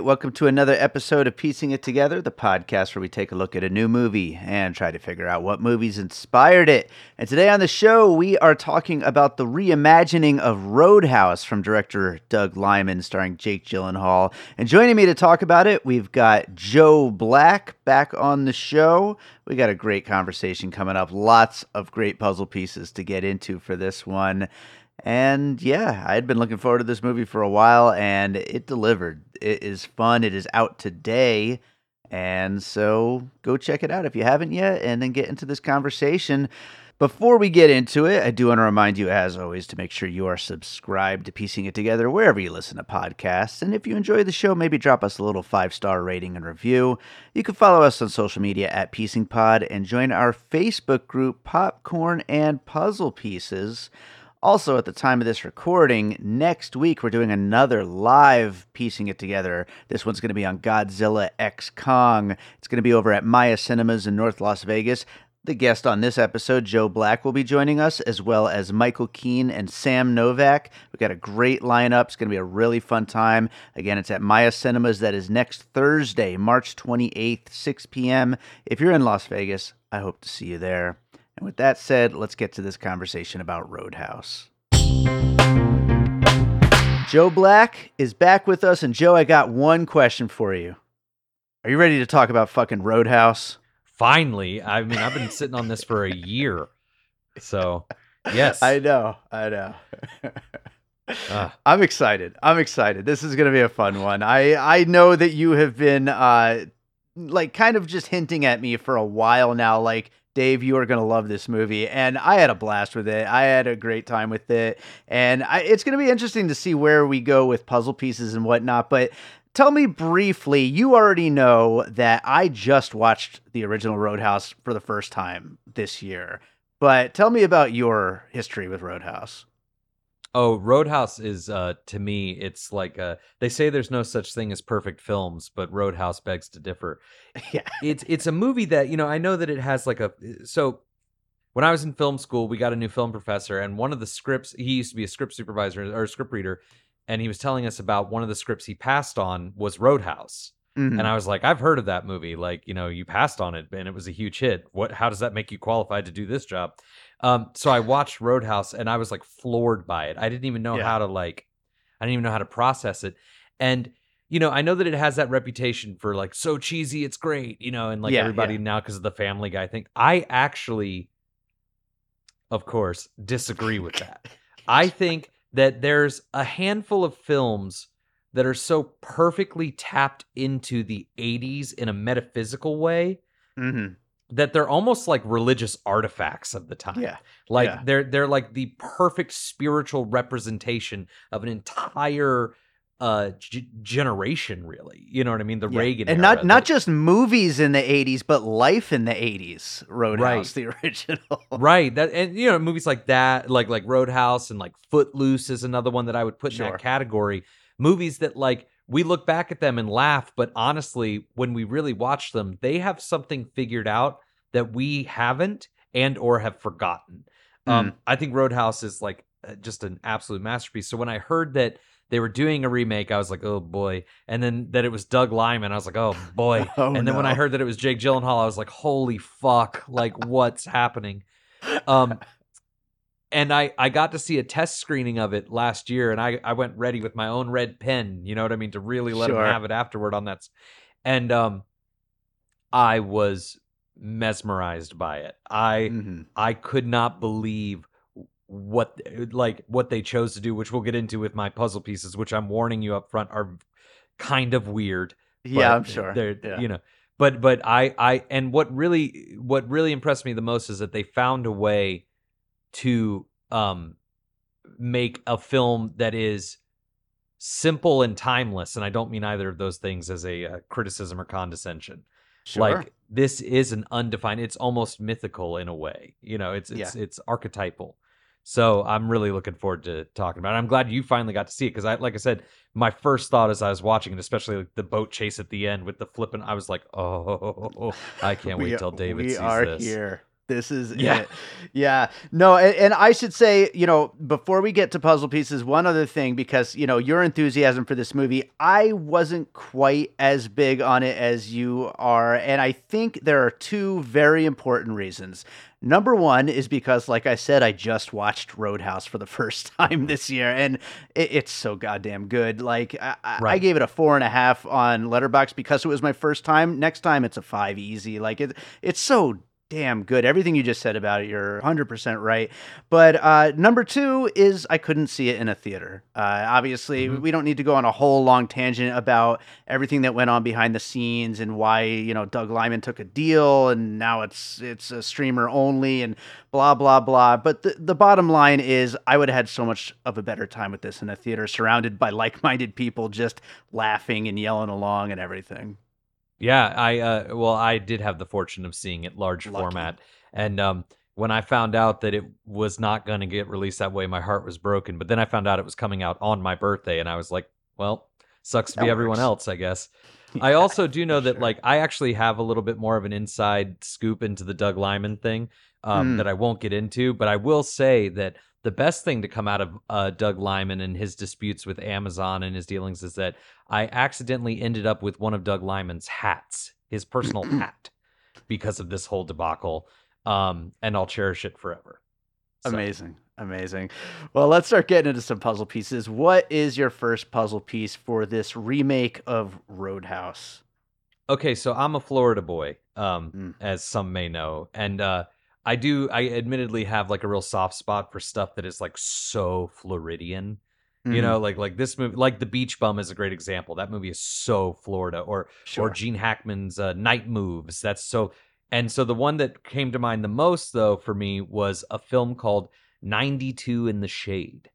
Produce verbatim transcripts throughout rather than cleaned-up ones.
Welcome to another episode of Piecing It Together, the podcast where we take a look at a new movie and try to figure out what movies inspired it. And today on the show, we are talking about the reimagining of Roadhouse from director Doug Liman, starring Jake Gyllenhaal. And joining me to talk about it, we've got Joe Black back on the show. We got a great conversation coming up. Lots of great puzzle pieces to get into for this one. And yeah, I had been looking forward to this movie for a while, and it delivered. It is fun. It is out today. And so go check it out if you haven't yet, and then get into this conversation. Before we get into it, I do want to remind you, as always, to make sure you are subscribed to Piecing It Together wherever you listen to podcasts. And if you enjoy the show, maybe drop us a little five-star rating and review. You can follow us on social media at Piecing Pod and join our Facebook group, Popcorn and Puzzle Pieces. Also, at the time of this recording, next week we're doing another live Piecing It Together. This one's going to be on Godzilla x Kong. It's going to be over at Maya Cinemas in North Las Vegas. The guest on this episode, Joe Black, will be joining us, as well as Michael Keane and Sam Novak. We've got a great lineup. It's going to be a really fun time. Again, it's at Maya Cinemas. That is next Thursday, March twenty-eighth, six p.m. If you're in Las Vegas, I hope to see you there. And with that said, let's get to this conversation about Roadhouse. Joe Black is back with us. And Joe, I got one question for you. Are you ready to talk about fucking Roadhouse? Finally. I mean, I've been sitting on this for a year. So, yes. I know. I know. uh. I'm excited. I'm excited. This is going to be a fun one. I, I know that you have been uh, like kind of just hinting at me for a while now, like, Dave, you are going to love this movie. And I had a blast with it. I had a great time with it. And I, it's going to be interesting to see where we go with puzzle pieces and whatnot. But tell me briefly, you already know that I just watched the original Roadhouse for the first time this year. But tell me about your history with Roadhouse. Oh, Roadhouse is, uh, to me, it's like, uh, they say there's no such thing as perfect films, but Roadhouse begs to differ. Yeah. It's it's a movie that, you know, I know that it has like a, so when I was in film school, we got a new film professor, and one of the scripts, he used to be a script supervisor or a script reader, and he was telling us about one of the scripts he passed on was Roadhouse. Mm-hmm. And I was like, I've heard of that movie. Like, you know, you passed on it and it was a huge hit. What, how does that make you qualified to do this job? Um, so I watched Roadhouse and I was like floored by it. I didn't even know yeah. how to like, I didn't even know how to process it. And, you know, I know that it has that reputation for like, so cheesy, it's great, you know, and like yeah, everybody yeah. now because of the Family Guy thing. I actually, of course, disagree with that. I think that there's a handful of films that are so perfectly tapped into the eighties in a metaphysical way mm-hmm. that they're almost like religious artifacts of the time. Yeah. Like yeah. they're they're like the perfect spiritual representation of an entire uh g- generation, really. You know what I mean? The yeah. Reagan and era. not not just movies in the eighties, but life in the eighties. Roadhouse, right. the original. Right. That and you know, movies like that, like like Roadhouse and like Footloose is another one that I would put sure. in that category. Movies that like we look back at them and laugh, but honestly, when we really watch them, they have something figured out that we haven't and or have forgotten. Mm. Um, I think Roadhouse is like just an absolute masterpiece. So when I heard that they were doing a remake, I was like, oh boy. And then that it was Doug Liman, I was like, oh boy. oh, and then no. when I heard that it was Jake Gyllenhaal, I was like, holy fuck, like what's happening? Um, And I, I got to see a test screening of it last year, and I, I went ready with my own red pen, you know what I mean, to really let sure. him have it afterward on that. And um, I was mesmerized by it. I mm-hmm. I could not believe what like what they chose to do, which we'll get into with my puzzle pieces, which I'm warning you up front are kind of weird. Yeah, I'm sure. They're yeah. you know, but but I I and what really what really impressed me the most is that they found a way to um, make a film that is simple and timeless. And I don't mean either of those things as a uh, criticism or condescension. Sure. Like this is an undefined, it's almost mythical in a way, you know, it's, it's, yeah. it's archetypal. So I'm really looking forward to talking about it. I'm glad you finally got to see it. Cause I, like I said, my first thought as I was watching it, especially like the boat chase at the end with the flipping, I was like, oh, I can't wait till David we sees are this. Here. This is Yeah. it. Yeah. No, and, and I should say, you know, before we get to puzzle pieces, one other thing, because, you know, your enthusiasm for this movie, I wasn't quite as big on it as you are. And I think there are two very important reasons. Number one is because, like I said, I just watched Roadhouse for the first time this year, and it, it's so goddamn good. Like, I, I Right. gave it a four and a half on Letterboxd because it was my first time. Next time, it's a five easy. Like, it, it's so damn good. Everything you just said about it, you're one hundred percent right. But uh, number two is I couldn't see it in a theater. Uh, obviously, Mhm. we don't need to go on a whole long tangent about everything that went on behind the scenes and why, you know, Doug Liman took a deal and now it's it's a streamer only and blah, blah, blah. But the, the bottom line is I would have had so much of a better time with this in a theater surrounded by like-minded people just laughing and yelling along and everything. Yeah, I uh well, I did have the fortune of seeing it large Lucky. format. And um when I found out that it was not going to get released that way, my heart was broken. But then I found out it was coming out on my birthday and I was like, well, sucks to That be everyone works. else, I guess. I also do know for that sure. like I actually have a little bit more of an inside scoop into the Doug Liman thing um Mm. that I won't get into, but I will say that the best thing to come out of uh, Doug Liman and his disputes with Amazon and his dealings is that I accidentally ended up with one of Doug Liman's hats, his personal hat, because of this whole debacle. Um, and I'll cherish it forever. So, Amazing. Amazing. Well, let's start getting into some puzzle pieces. What is your first puzzle piece for this remake of Roadhouse? okay, so I'm a Florida boy, um, Mm. as some may know, and uh, I do. I admittedly have like a real soft spot for stuff that is like so Floridian. You Mhm. know, like like this movie, like The Beach Bum is a great example. That movie is so Florida, or or Sure. Gene Hackman's uh, Night Moves. That's so. And so the one that came to mind the most, though, for me was a film called ninety-two in the Shade,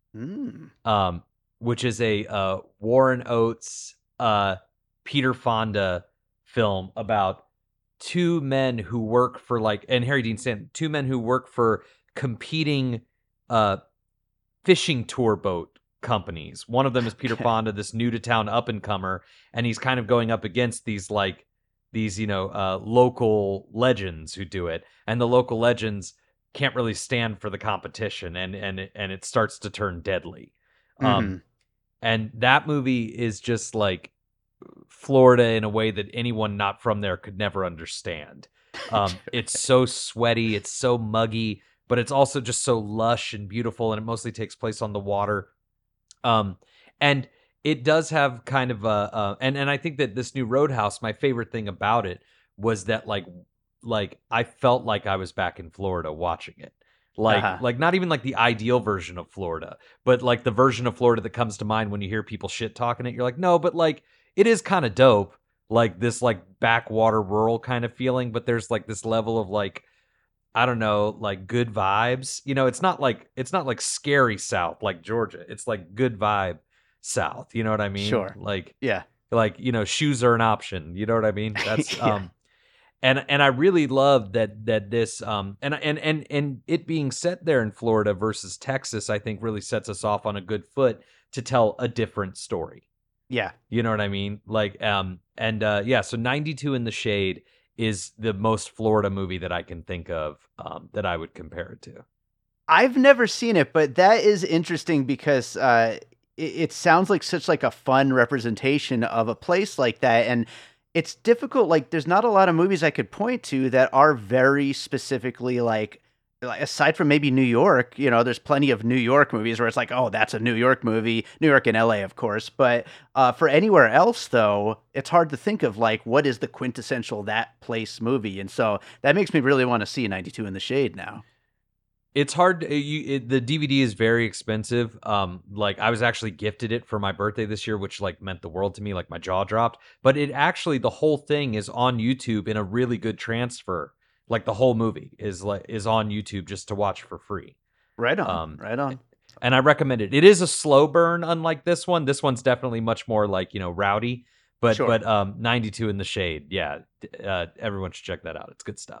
Mm. um, which is a uh, Warren Oates, uh, Peter Fonda film about two men who work for like, and Harry Dean Stanton, two men who work for competing uh, fishing tour boat companies. One of them is Peter Okay. Fonda, this new to town up and comer, and he's kind of going up against these like these you know uh, local legends who do it, and the local legends can't really stand for the competition, and and it- and it starts to turn deadly. Um, Mhm. and that movie is just like Florida in a way that anyone not from there could never understand. Um, it's so sweaty, it's so muggy, but it's also just so lush and beautiful, and it mostly takes place on the water. Um, and it does have kind of a, uh, and and I think that this new Roadhouse, my favorite thing about it was that like like I felt like I was back in Florida watching it. Like Uh-huh. like not even like the ideal version of Florida, but like the version of Florida that comes to mind when you hear people shit talking it. You're like, no, but like it is kind of dope, like this like backwater rural kind of feeling. But there's like this level of like I don't know, like good vibes. You know, it's not like it's not like scary South like Georgia. It's like good vibe South. You know what I mean? Sure. Like Yeah. like you know, shoes are an option. You know what I mean? That's Yeah. um and and I really love that that this um and and and and it being set there in Florida versus Texas, I think really sets us off on a good foot to tell a different story. Yeah. You know what I mean? Like um and uh yeah, so ninety-two in the Shade is the most Florida movie that I can think of um that I would compare it to. I've never seen it, but that is interesting because uh, it, it sounds like such like a fun representation of a place like that, and it's difficult. Like, there's not a lot of movies I could point to that are very specifically like, like aside from maybe New York. You know, there's plenty of New York movies where it's like, oh, that's a New York movie, New York and L A, of course. But uh, for anywhere else, though, it's hard to think of like what is the quintessential that place movie, and so that makes me really want to see ninety-two in the Shade now. It's hard. To, you, it, the D V D is very expensive. Um, like I was actually gifted it for my birthday this year, which like meant the world to me. Like my jaw dropped. But it actually, the whole thing is on YouTube in a really good transfer. Like the whole movie is like is on YouTube just to watch for free. Right on, Um, right on. and I recommend it. It is a slow burn, unlike this one. This one's definitely much more like you know rowdy. But Sure. but um, ninety-two in the Shade, yeah. Uh, everyone should check that out. It's good stuff.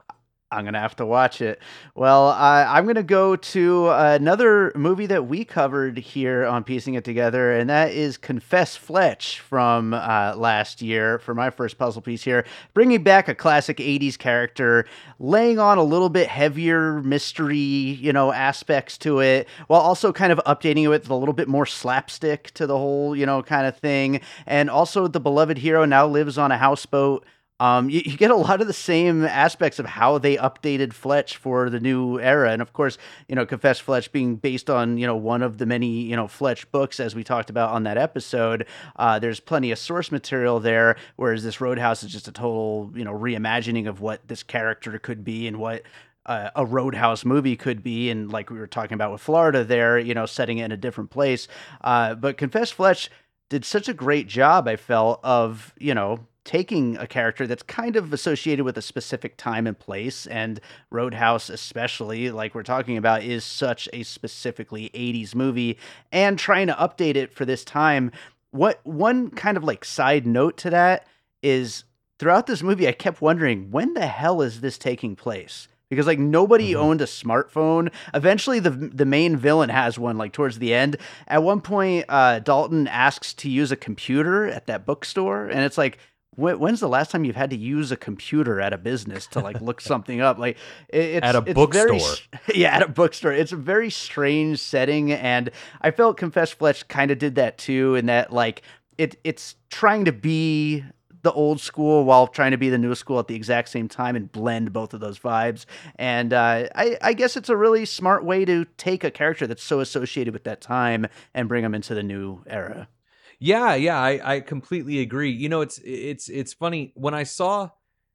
I'm gonna have to watch it. Well, uh, I'm gonna go to another movie that we covered here on Piecing It Together, and that is Confess Fletch from uh, last year for my first puzzle piece here, bringing back a classic eighties character, laying on a little bit heavier mystery, you know, aspects to it, while also kind of updating it with a little bit more slapstick to the whole, you know, kind of thing. And also, the beloved hero now lives on a houseboat. Um, you, you get a lot of the same aspects of how they updated Fletch for the new era. And of course, you know, Confess Fletch being based on, you know, one of the many, you know, Fletch books, as we talked about on that episode. Uh, there's plenty of source material there, whereas this Roadhouse is just a total, you know, reimagining of what this character could be and what uh, a Roadhouse movie could be. And like we were talking about with Florida there, you know, setting it in a different place. Uh, but Confess Fletch did such a great job, I felt, of, you know, taking a character that's kind of associated with a specific time and place, and Roadhouse especially, like we're talking about, is such a specifically eighties movie, and trying to update it for this time. What one kind of like side note to that is throughout this movie, I kept wondering, when the hell is this taking place? Because like nobody mm-hmm. owned a smartphone. Eventually, the the main villain has one. Like towards the end, at one point, uh, Dalton asks to use a computer at that bookstore, and it's like, when's the last time you've had to use a computer at a business to like look something up? Like it's at a it's bookstore. Very, yeah, at a bookstore. It's a very strange setting, and I felt Confess Fletch kind of did that too. In that, like it it's trying to be the old school while trying to be the new school at the exact same time and blend both of those vibes. And uh, I, I guess it's a really smart way to take a character that's so associated with that time and bring them into the new era. Yeah, yeah, I, I completely agree. You know, it's it's it's funny when I saw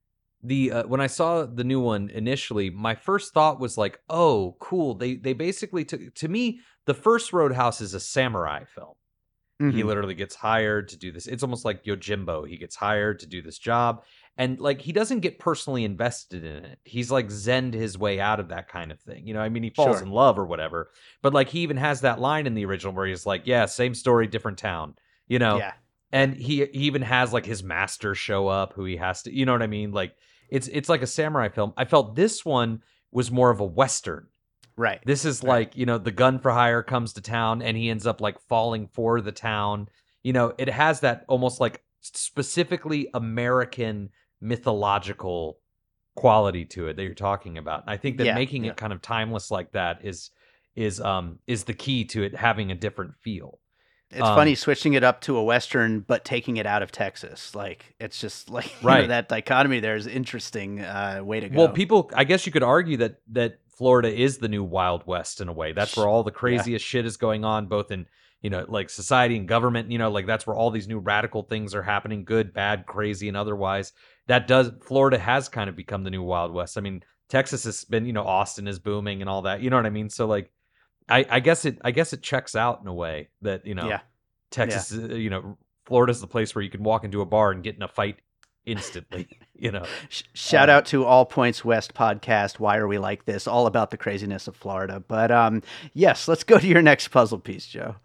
the uh, when I saw the new one initially, my first thought was like, "Oh, cool." They they basically took, to me, the first Roadhouse is a samurai film. Mm-hmm. He literally gets hired to do this. It's almost like Yojimbo. He gets hired to do this job, and like he doesn't get personally invested in it. He's like zened his way out of that kind of thing. You know, I mean, he falls Sure. in love or whatever, but like he even has that line in the original where he's like, "Yeah, same story, different town." You know, yeah. and he, he even has like his master show up who he has to, you know what I mean? Like it's it's like a samurai film. I felt this one was more of a Western. Right. This is right. like, you know, the gun for hire comes to town and he ends up like falling for the town. You know, it has that almost like specifically American mythological quality to it that you're talking about. I think that yeah, making yeah. it kind of timeless like that is is um is the key to it having a different feel. It's um, funny switching it up to a Western, but taking it out of Texas. Like, it's just like, right. you know, that dichotomy there is an interesting uh, way to go. Well, people, I guess you could argue that that Florida is the new Wild West in a way. That's where all the craziest yeah. shit is going on, both in, you know, like society and government, you know, like that's where all these new radical things are happening, good, bad, crazy, and otherwise. That does, Florida has kind of become the new Wild West. I mean, Texas has been, you know, Austin is booming and all that, you know what I mean? So like, I, I guess it, I guess it checks out in a way that, you know, yeah. Texas, yeah. you know, Florida's the place where you can walk into a bar and get in a fight instantly, you know. Shout um, out to All Points West podcast. Why are we like this? All about the craziness of Florida. But um, yes, let's go to your next puzzle piece, Joe.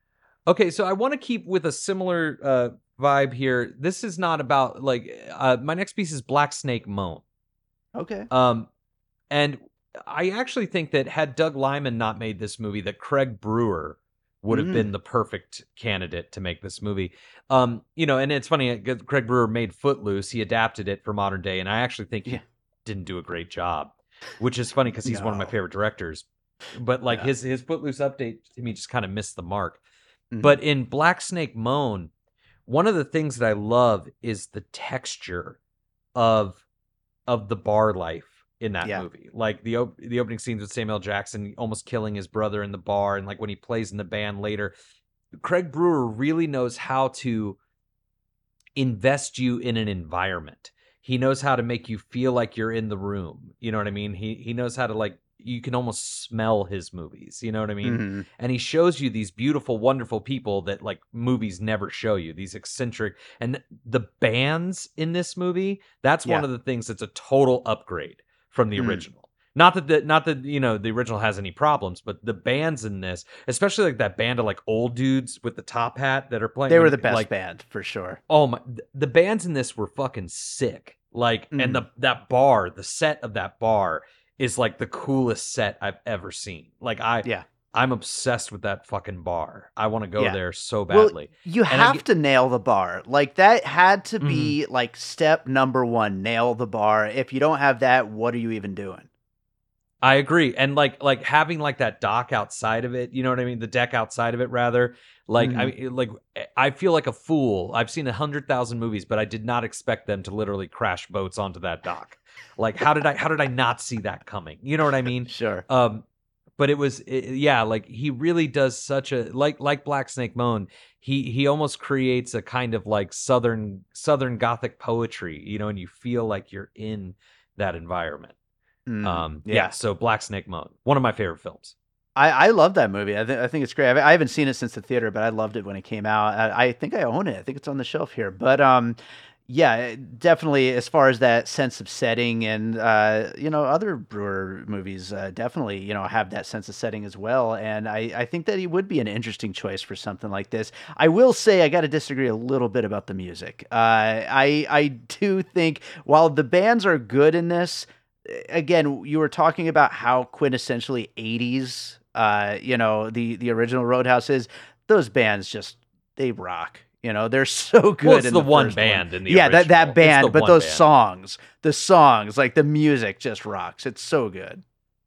Okay, so I want to keep with a similar uh, vibe here. This is not about like uh, my next piece is Black Snake Moan. Okay. Um, and I actually think that had Doug Liman not made this movie, that Craig Brewer would have mm. been the perfect candidate to make this movie. Um, you know, and it's funny, Craig Brewer made Footloose. He adapted it for modern day, and I actually think he yeah. didn't do a great job, which is funny because he's no. one of my favorite directors. But like yeah. his his Footloose update to me just kind of missed the mark. Mm-hmm. But in Black Snake Moan, one of the things that I love is the texture of of the bar life in that yeah. movie. Like the op- the opening scenes with Samuel Jackson almost killing his brother in the bar, and like when he plays in the band later. Craig Brewer really knows how to invest you in an environment. He knows how to make you feel like you're in the room. You know what I mean? He he knows how to, like, you can almost smell his movies. You know what I mean? Mm-hmm. And he shows you these beautiful, wonderful people that like movies never show you, these eccentric, and the bands in this movie, that's yeah. one of the things that's a total upgrade from the mm. original. Not that the, not that, you know, the original has any problems, but the bands in this, especially like that band of like old dudes with the top hat that are playing. They were the best like, band for sure. Oh my, the bands in this were fucking sick. Like, Mm. and the that bar, the set of that bar is like the coolest set I've ever seen. Like, I, Yeah. I'm obsessed with that fucking bar. I want to go Yeah. there so Well, badly. you And I have get- to nail the bar. Like that had to Mhm. be like step number one, nail the bar. If you don't have that, what are you even doing? I agree. And like like having like that dock outside of it, you know what I mean? The deck outside of it rather. Like I Mhm. mean, like I feel like a fool. I've seen a hundred thousand movies, but I did not expect them to literally crash boats onto that dock. Like how did I how did I not see that coming? You know what I mean? Sure. Um but it was it, yeah, like he really does such a like like Black Snake Moan, he he almost creates a kind of like southern southern gothic poetry, you know, and you feel like you're in that environment. Mm, Um, yeah. yeah. So Black Snake Moan, one of my favorite films. I, I love that movie. I, th- I think it's great. I, I haven't seen it since the theater, but I loved it when it came out. I, I think I own it. I think it's on the shelf here. But um, yeah, definitely as far as that sense of setting and uh, you know, other Brewer movies uh, definitely, you know, have that sense of setting as well. And I, I think that he would be an interesting choice for something like this. I will say I got to disagree a little bit about the music. Uh, I I do think while the bands are good in this, again, you were talking about how quintessentially eighties, uh, you know, the the original Roadhouse is. Those bands just they rock. You know, they're so good. Well, it's in the, the one first band one. in the yeah, that that original. It's band, the but one those band. songs, the songs, like the music, just rocks. It's so good.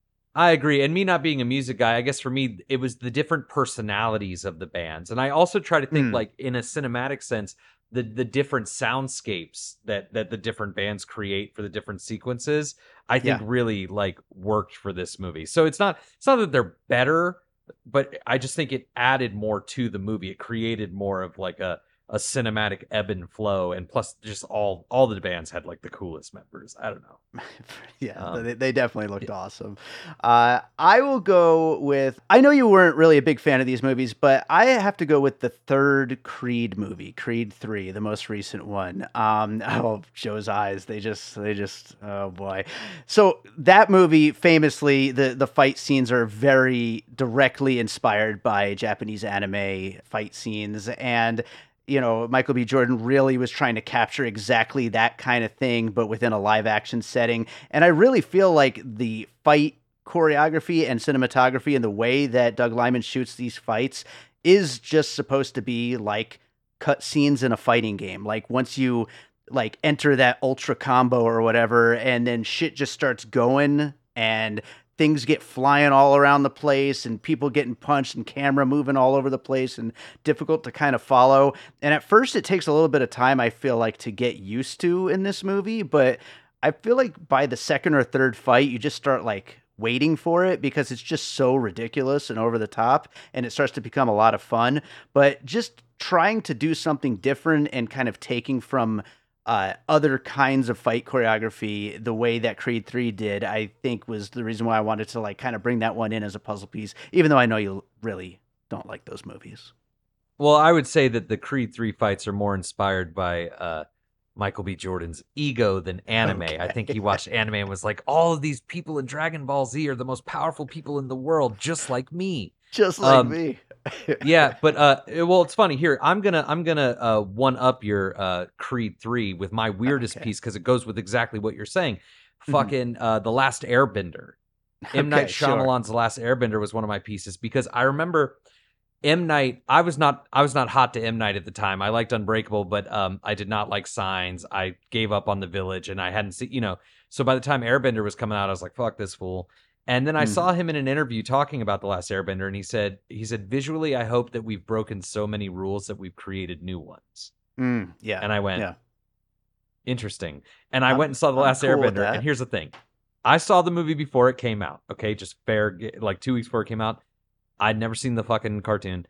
I agree. And me not being a music guy, I guess for me, it was the different personalities of the bands. And I also try to think, Mm. like, in a cinematic sense, the the different soundscapes that that the different bands create for the different sequences, I think Yeah. really like worked for this movie. So it's not it's not that they're better, but I just think it added more to the movie. It created more of like a a cinematic ebb and flow, and plus just all all the bands had like the coolest members. I don't know. Yeah, Um, they, they definitely looked awesome. Uh, I will go with. I know you weren't really a big fan of these movies, but I have to go with the third Creed movie, Creed three, the most recent one. Um, oh, Joe's eyes, they just, they just, oh boy. So that movie, famously, the the fight scenes are very directly inspired by Japanese anime fight scenes, and you know, Michael B. Jordan really was trying to capture exactly that kind of thing, but within a live action setting. And I really feel like the fight choreography and cinematography and the way that Doug Liman shoots these fights is just supposed to be like cut scenes in a fighting game. Like once you like enter that ultra combo or whatever, and then shit just starts going and things get flying all around the place and people getting punched and camera moving all over the place and difficult to kind of follow. And at first it takes a little bit of time, I feel like, to get used to in this movie, but I feel like by the second or third fight, you just start like waiting for it because it's just so ridiculous and over the top and it starts to become a lot of fun. But just trying to do something different and kind of taking from uh, other kinds of fight choreography the way that Creed three did, I think was the reason why I wanted to like kind of bring that one in as a puzzle piece, even though I know you really don't like those movies. Well, I would say that the Creed three fights are more inspired by uh, Michael B. Jordan's ego than anime. Okay. I think he watched anime and was like, all of these people in Dragon Ball Z are the most powerful people in the world, just like me. Just like Um, me. Yeah, but uh, well, it's funny. Here, I'm gonna I'm gonna uh, one up your uh, Creed three with my weirdest Okay. piece because it goes with exactly what you're saying. Mhm. Fucking uh, The Last Airbender. M. Night Okay, sure. Shyamalan's The Last Airbender was one of my pieces because I remember M. Night. I was not I was not hot to M. Night at the time. I liked Unbreakable, but um, I did not like Signs. I gave up on The Village, and I hadn't seen you know. So by the time Airbender was coming out, I was like, "Fuck this fool." And then I Mhm. saw him in an interview talking about The Last Airbender, and he said, "He said visually, I hope that we've broken so many rules that we've created new ones." Mm, yeah. And I went, yeah. interesting. And I I'm- went and saw The I'm Last cool with Airbender. that. And here's the thing. I saw the movie before it came out. Okay, just fair, like two weeks before it came out. I'd never seen the fucking cartoon.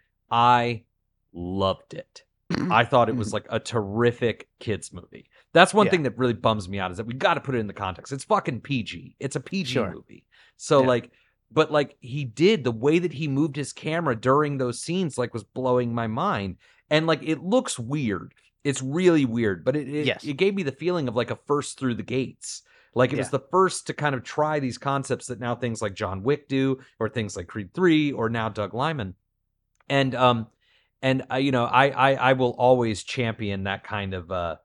I loved it. I thought it was like a terrific kids movie. That's one Yeah. thing that really bums me out is that we got to put it in the context. It's fucking P G. It's a P G Sure. movie. So Yeah. like, but like he did the way that he moved his camera during those scenes, like was blowing my mind. And like, it looks weird. It's really weird, but it it, Yes. it gave me the feeling of like a first through the gates. Like it was Yeah. the first to kind of try these concepts that now things like John Wick do, or things like Creed three, or now Doug Liman. And um, and uh, you know, I, I I will always champion that kind of uh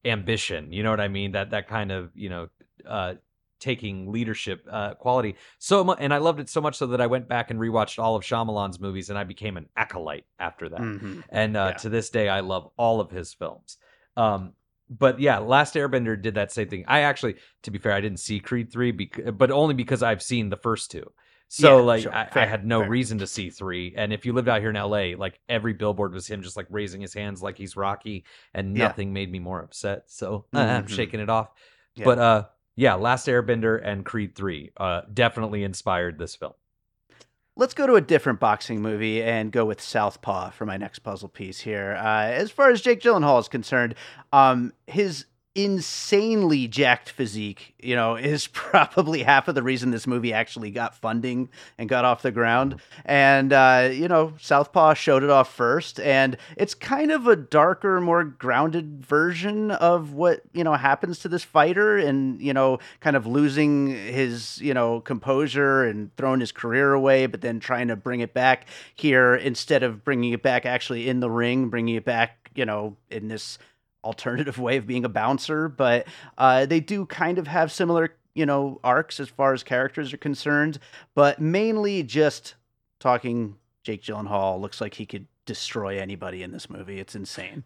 ambition. You know what I mean? That that kind of, you know, uh, taking leadership uh, quality. So mu- and I loved it so much so that I went back and rewatched all of Shyamalan's movies, and I became an acolyte after that. Hmm. And uh, Yeah. to this day, I love all of his films. Um, but yeah, Last Airbender did that same thing. I actually, to be fair, I didn't see Creed three, bec- but only because I've seen the first two. So Yeah, like sure. I, I Fair, had no fair. reason to see three. And if you lived out here in L A, like every billboard was him just like raising his hands like he's Rocky, and Yeah. nothing made me more upset. So uh, I'm Mhm. shaking it off. Yeah. But uh, yeah, Last Airbender and Creed three uh, definitely inspired this film. Let's go to a different boxing movie and go with Southpaw for my next puzzle piece here. Uh, as far as Jake Gyllenhaal is concerned, um, his insanely jacked physique, you know, is probably half of the reason this movie actually got funding and got off the ground. And, uh, you know, Southpaw showed it off first. And it's kind of a darker, more grounded version of what, you know, happens to this fighter and, you know, kind of losing his, you know, composure and throwing his career away, but then trying to bring it back here instead of bringing it back actually in the ring, bringing it back, you know, in this alternative way of being a bouncer. But uh, they do kind of have similar, you know, arcs as far as characters are concerned, but mainly just talking Jake Gyllenhaal looks like he could destroy anybody in this movie. It's insane.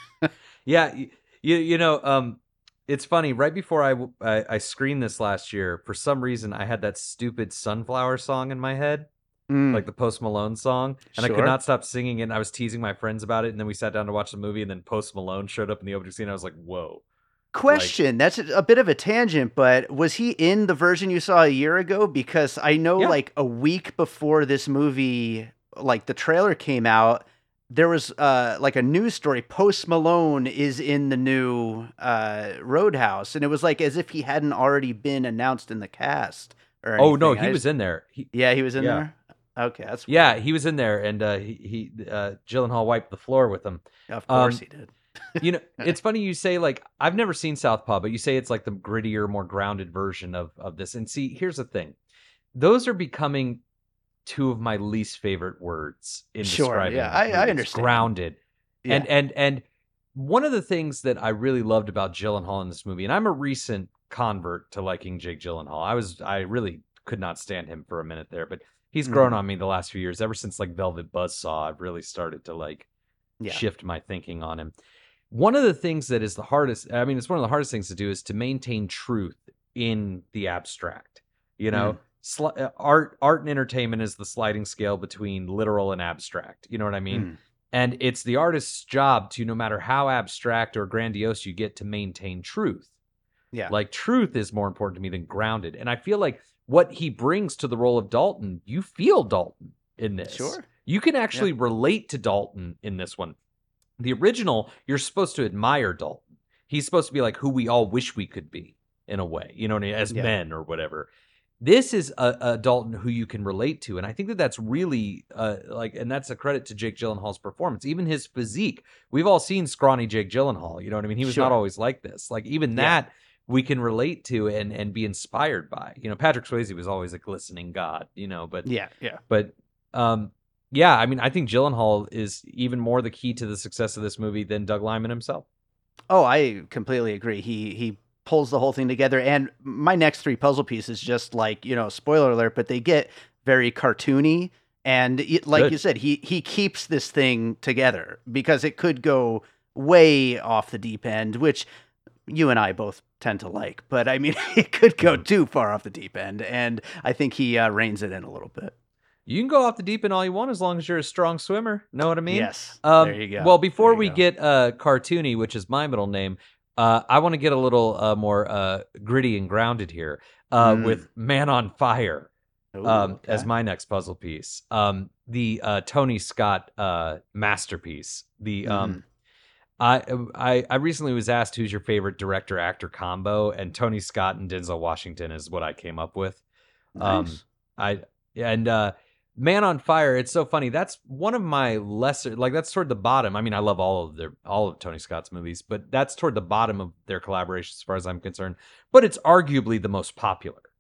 Yeah, y- you you know, um, it's funny. Right before I, w- I I screened this last year, for some reason I had that stupid Sunflower song in my head, Mm, like the Post Malone song, and I could sure. not stop singing it. And I was teasing my friends about it, and then we sat down to watch the movie, and then Post Malone showed up in the opening scene. And I was like, "Whoa!" Like, Question. That's a a bit of a tangent, but was he in the version you saw a year ago? Because I know yeah, like a week before this movie, like the trailer came out, there was uh like a news story. Post Malone is in the new uh Roadhouse, and it was like as if he hadn't already been announced in the cast or oh no, anything. he I was just, in there. He, yeah, he was in yeah, there. Okay, that's yeah, weird. he was in there, and uh, he he uh, Gyllenhaal wiped the floor with him. Of course Um, he did. You know, it's funny you say like I've never seen Southpaw, but you say it's like the grittier, more grounded version of of this. And see, here's the thing. Those are becoming two of my least favorite words in Sure. describing Yeah, I, I movies. understand. Grounded. And Yeah. and and one of the things that I really loved about Gyllenhaal in this movie, and I'm a recent convert to liking Jake Gyllenhaal. I was I really could not stand him for a minute there, but he's grown Mhm. on me the last few years. Ever since like Velvet Buzzsaw, I've really started to like Yeah. shift my thinking on him. One of the things that is the hardest, I mean, it's one of the hardest things to do is to maintain truth in the abstract. You know, Mm. Sli- uh, art, art and entertainment is the sliding scale between literal and abstract. You know what I mean? Mm. And it's the artist's job to, no matter how abstract or grandiose you get, to maintain truth. Yeah. Like truth is more important to me than grounded. And I feel like what he brings to the role of Dalton, you feel Dalton in this. Sure. You can actually relate to Dalton in this one. The original, you're supposed to admire Dalton. He's supposed to be like who we all wish we could be in a way, you know, what I mean? As Yeah. men or whatever. This is a, a Dalton who you can relate to, and I think that that's really uh, like, and that's a credit to Jake Gyllenhaal's performance. Even his physique, we've all seen scrawny Jake Gyllenhaal. You know what I mean? He was not Sure. always like this. Like even Yeah. that we can relate to and and be inspired by. You know, Patrick Swayze was always a glistening god. You know, but Yeah. Yeah. but um, yeah, I mean, I think Gyllenhaal is even more the key to the success of this movie than Doug Liman himself. Oh, I completely agree. He he pulls the whole thing together. And my next three puzzle pieces, just like, you know, spoiler alert, but they get very cartoony. And it, like Good. you said, he he keeps this thing together because it could go way off the deep end, which you and I both tend to like. But I mean, it could go Mhm. too far off the deep end, and I think he uh, reins it in a little bit. You can go off the deep end all you want as long as you're a strong swimmer. Know what I mean? Yes, Um, there you go. Well, before There you we go. get uh, cartoony, which is my middle name, uh, I want to get a little uh, more uh, gritty and grounded here uh, Mm. with Man on Fire Ooh, um, okay. as my next puzzle piece. Um, the uh, Tony Scott uh, masterpiece. The um, Mhm. I, I I recently was asked who's your favorite director actor combo, and Tony Scott and Denzel Washington is what I came up with. Um, Nice. I and uh, Man on Fire. It's so funny. That's one of my lesser, like that's toward the bottom. I mean, I love all of their all of Tony Scott's movies, but that's toward the bottom of their collaboration as far as I'm concerned. But it's arguably the most popular.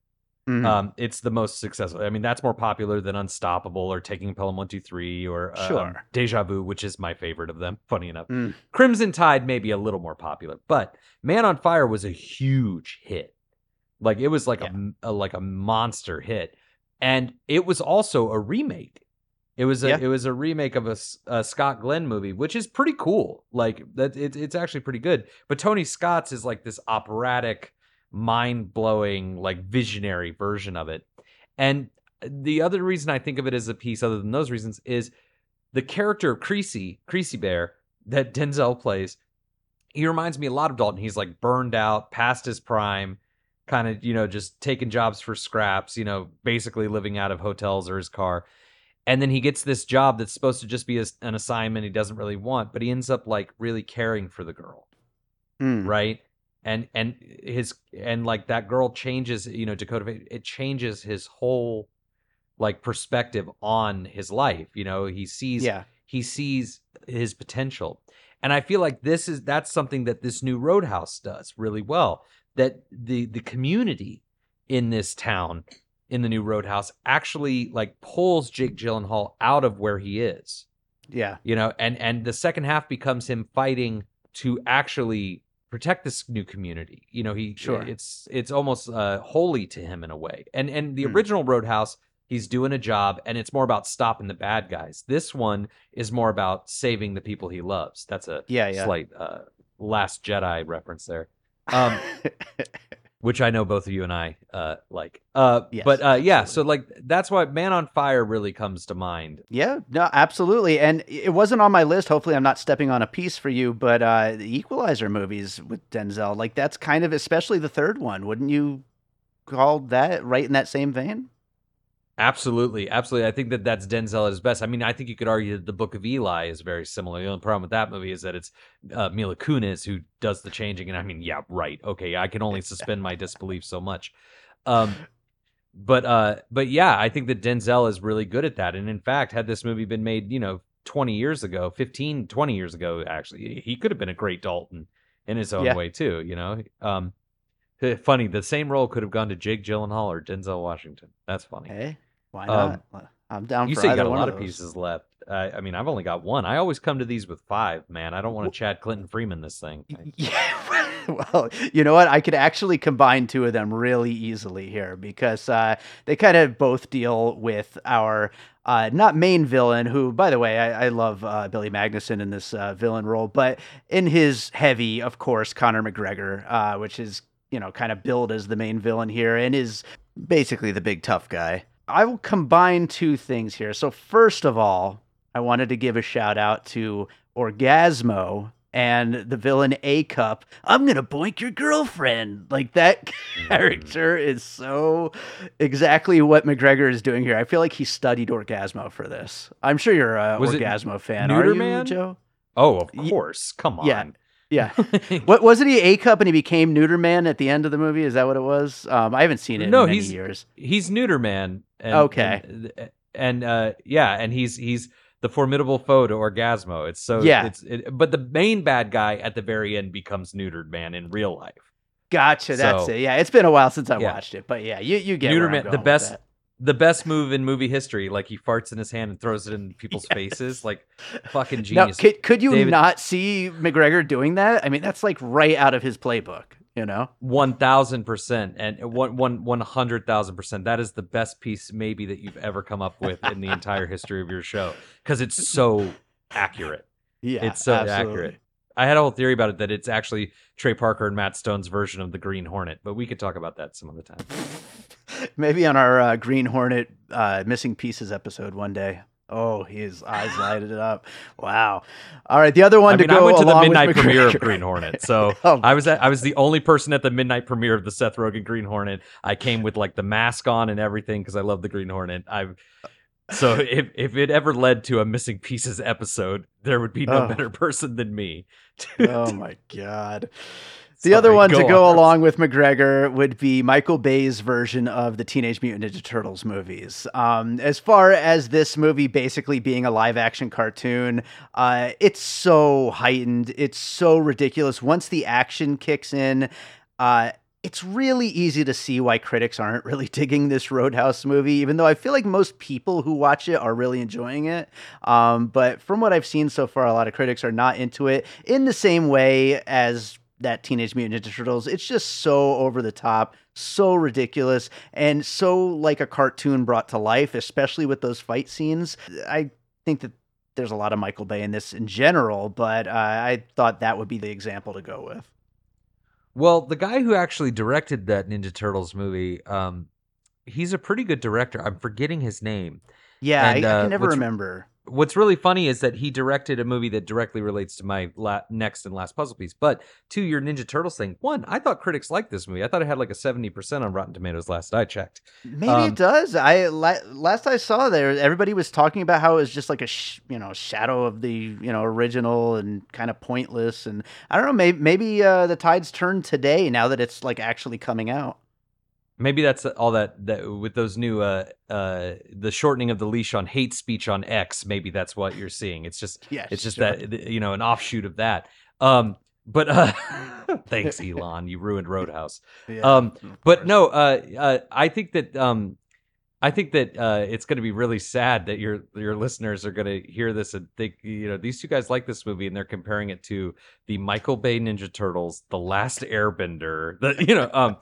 Mhm. Um, it's the most successful. I mean, that's more popular than Unstoppable or Taking Pelham one two three or um, Sure. Deja Vu, which is my favorite of them, funny enough. Mm. Crimson Tide may be a little more popular, but Man on Fire was a huge hit. Like, it was like Yeah. a, a like a monster hit. And it was also a remake. It was a Yeah. it was a remake of a, S- a Scott Glenn movie, which is pretty cool. Like that, it, it's actually pretty good. But Tony Scott's is like this operatic, mind blowing, like visionary version of it. And the other reason I think of it as a piece, other than those reasons, is the character of Creasy, Creasy Bear, that Denzel plays. He reminds me a lot of Dalton. He's like burned out, past his prime, kind of, you know, just taking jobs for scraps, you know, basically living out of hotels or his car. And then he gets this job that's supposed to just be a, an assignment he doesn't really want, but he ends up like really caring for the girl, Mm. right? And and his and like that girl changes, you know, Dakota. It changes his whole like perspective on his life. You know, he sees Yeah. he sees his potential, and I feel like this is that's something that this new Roadhouse does really well. That the the community in this town, in the new Roadhouse, actually like pulls Jake Gyllenhaal out of where he is. Yeah. You know, and and the second half becomes him fighting to actually protect this new community. You know, he Sure. it's it's almost uh, holy to him in a way. And and the Hmm. original Roadhouse, he's doing a job, and it's more about stopping the bad guys. This one is more about saving the people he loves. That's a Yeah, yeah. slight uh, Last Jedi reference there. Um, which I know both of you and I uh, like. Uh, Yes, but uh, yeah, absolutely. so like that's why Man on Fire really comes to mind. Yeah, no, absolutely. And it wasn't on my list. Hopefully, I'm not stepping on a piece for you, but uh, the Equalizer movies with Denzel, like that's kind of, especially the third one, wouldn't you call that right in that same vein? Absolutely, absolutely. I think that that's Denzel at his best. I mean, I think you could argue that The Book of Eli is very similar. The only problem with that movie is that it's uh, Mila Kunis who does the changing. And I mean, yeah, right. Okay, I can only suspend my disbelief so much. Um, but uh, but yeah, I think that Denzel is really good at that. And in fact, had this movie been made, you know, twenty years ago, fifteen, twenty years ago, actually, he could have been a great Dalton in his own Yeah. way too. You know, um, funny, the same role could have gone to Jake Gyllenhaal or Denzel Washington. That's funny. Hey, why Um, not? I'm down You for say you either got a one lot of of those. pieces left. I, I mean, I've only got one. I always come to these with five, man. I don't want to Chad Clinton Freeman this thing. I- Yeah, well, you know what? I could actually combine two of them really easily here because uh, they kind of both deal with our uh, not main villain, who, by the way, I, I love uh, Billy Magnuson in this uh, villain role, but in his heavy, of course, Conor McGregor, uh, which is, you know, kind of billed as the main villain here and is basically the big tough guy. I will combine two things here. So first of all, I wanted to give a shout out to Orgasmo and the villain A Cup. I'm gonna boink your girlfriend. Like that character is so exactly what McGregor is doing here. I feel like he studied Orgasmo for this. I'm sure you're a Was it Orgasmo fan, Neuter are you, Man? Joe? Oh, of Ye- course. Come yeah. on. Yeah. What wasn't he A Cup and he became Neuter Man at the end of the movie? Is that what it was? Um, I haven't seen it No, in many he's years. he's Neuter Man. And, Okay. And, and uh, yeah, and he's he's the formidable foe to Orgasmo. It's so Yeah. It's it, but the main bad guy at the very end becomes Neutered Man in real life. Gotcha. That's So- it. Yeah, it's been a while since I Yeah. watched it, but yeah, you you get Neuter where I'm Man, going the with best that. the best move in movie history. Like he farts in his hand and throws it in people's faces. Like fucking Now, genius. could could you David- not see McGregor doing that? I mean, that's like right out of his playbook. You know? One thousand percent and one one one hundred thousand percent. That is the best piece maybe that you've ever come up with in the entire history of your show because it's so accurate. Yeah, It's so absolutely. accurate. I had a whole theory about it that it's actually Trey Parker and Matt Stone's version of the Green Hornet, but we could talk about that some other time. Maybe on our uh, Green Hornet uh, missing pieces episode one day. Oh, his eyes lighted it up. Wow. All right, the other one I mean, to I go went to the along with midnight premiere of McGregor. Green Hornet, so Oh, I was at, I was the only person at the midnight premiere of the Seth Rogen Green Hornet. I came with like the mask on and everything because I love the Green Hornet. I so if if it ever led to a missing pieces episode, there would be no Oh. better person than me. Oh my God. The Sorry, other one go to go on. along with McGregor would be Michael Bay's version of the Teenage Mutant Ninja Turtles movies. Um, as far as this movie basically being a live action cartoon, uh, it's so heightened. It's so ridiculous. Once the action kicks in, uh, it's really easy to see why critics aren't really digging this Roadhouse movie, even though I feel like most people who watch it are really enjoying it. Um, but from what I've seen so far, a lot of critics are not into it in the same way as that Teenage Mutant Ninja Turtles. It's just so over the top, so ridiculous, and so like a cartoon brought to life, especially with those fight scenes. I think that there's a lot of Michael Bay in this in general, but uh, I thought that would be the example to go with. Well, the guy who actually directed that Ninja Turtles movie, um, he's a pretty good director. I'm forgetting his name. Yeah, And, I, I uh, can never what's- remember. What's really funny is that he directed a movie that directly relates to my la- next and last puzzle piece. But to your Ninja Turtles thing, one, I thought critics liked this movie. I thought it had like a seventy percent on Rotten Tomatoes last I checked. Maybe Um, it does. I la- last I saw there, everybody was talking about how it was just like a sh- you know shadow of the you know original and kind of pointless. And I don't know, maybe maybe uh, the tides turned today now that it's like actually coming out. Maybe that's all that, that with those new uh uh the shortening of the leash on hate speech on X. Maybe that's what you're seeing. It's just Yeah, it's just sure. that, you know, an offshoot of that. Um, but uh, thanks, Elon. You ruined Roadhouse. Yeah, Um, of but course. no, uh, uh, I think that um, I think that uh, it's going to be really sad that your your listeners are going to hear this and think, you know, these two guys like this movie and they're comparing it to the Michael Bay Ninja Turtles, The Last Airbender. The, you know, um,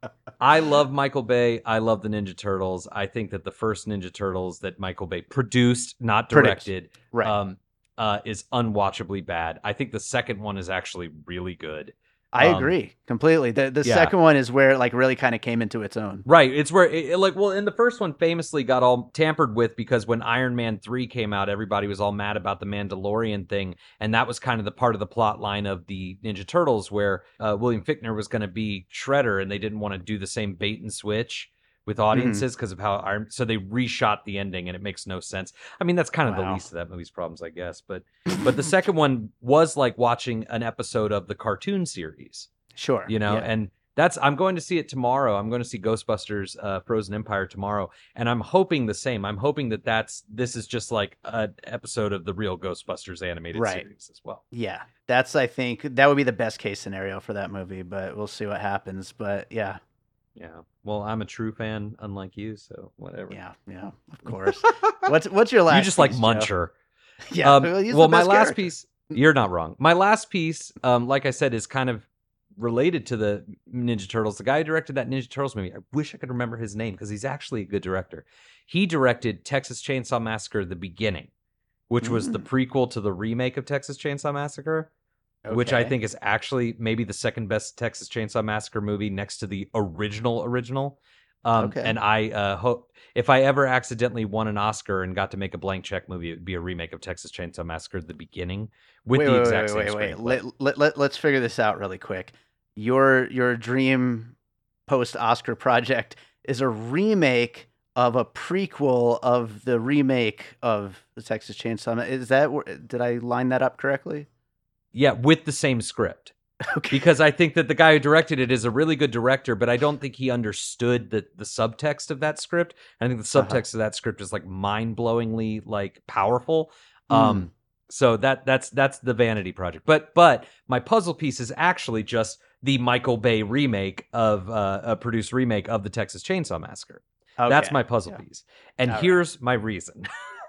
I love Michael Bay. I love the Ninja Turtles. I think that the first Ninja Turtles that Michael Bay produced, not Produced, directed, right. um, uh, is unwatchably bad. I think the second one is actually really good. I um, agree completely. The the yeah. second one is where it like really kind of came into its own. Right. It's where, it, it, like, well, in the first one famously got all tampered with because when Iron Man three came out, everybody was all mad about the Mandalorian thing. And that was kind of the part of the plot line of the Ninja Turtles where uh, William Fichtner was going to be Shredder and they didn't want to do the same bait and switch with audiences because of how Iron, so they reshot the ending and it makes no sense. I mean, that's kind of the Wow. least of that movie's problems, I guess. But but the second one was like watching an episode of the cartoon series. Sure. You know, yeah. and that's, I'm going to see it tomorrow. I'm going to see Ghostbusters uh, Frozen Empire tomorrow. And I'm hoping the same. I'm hoping that that's, this is just like an episode of the real Ghostbusters animated Right. series as well. Yeah, that's I think that would be the best case scenario for that movie, but we'll see what happens. But yeah, Yeah. Well, I'm a true fan, unlike you. So whatever. yeah, yeah, of course. what's what's your last? You just like piece, Joe? Muncher. Yeah. Um, well, he's well, the my best last character. piece, you're not wrong. My last piece, um, like I said, is kind of related to the Ninja Turtles. The guy who directed that Ninja Turtles movie, I wish I could remember his name because he's actually a good director. He directed Texas Chainsaw Massacre: The Beginning, which was the Mm. prequel to the remake of Texas Chainsaw Massacre, which I Okay. think is actually maybe the second best Texas Chainsaw Massacre movie next to the original original. Um, Okay. And I uh, hope if I ever accidentally won an Oscar and got to make a blank check movie, it would be a remake of Texas Chainsaw Massacre: The Beginning with wait, the wait, exact wait, same wait, wait. screenplay. Let, let, let, let's figure this out really quick. Your your dream post Oscar project is a remake of a prequel of the remake of the Texas Chainsaw. Ma- Is that where- did I line that up correctly? Yeah, with the same script. Okay. Because I think that the guy who directed it is a really good director, but I don't think he understood the the subtext of that script. I think the subtext Uh-huh. of that script is like mind-blowingly like powerful. Mm. Um so that that's that's the vanity project. But but my puzzle piece is actually just the Michael Bay remake of uh, a produced remake of the Texas Chainsaw Massacre. That's Okay. my puzzle Yeah. piece. And All right. here's my reason.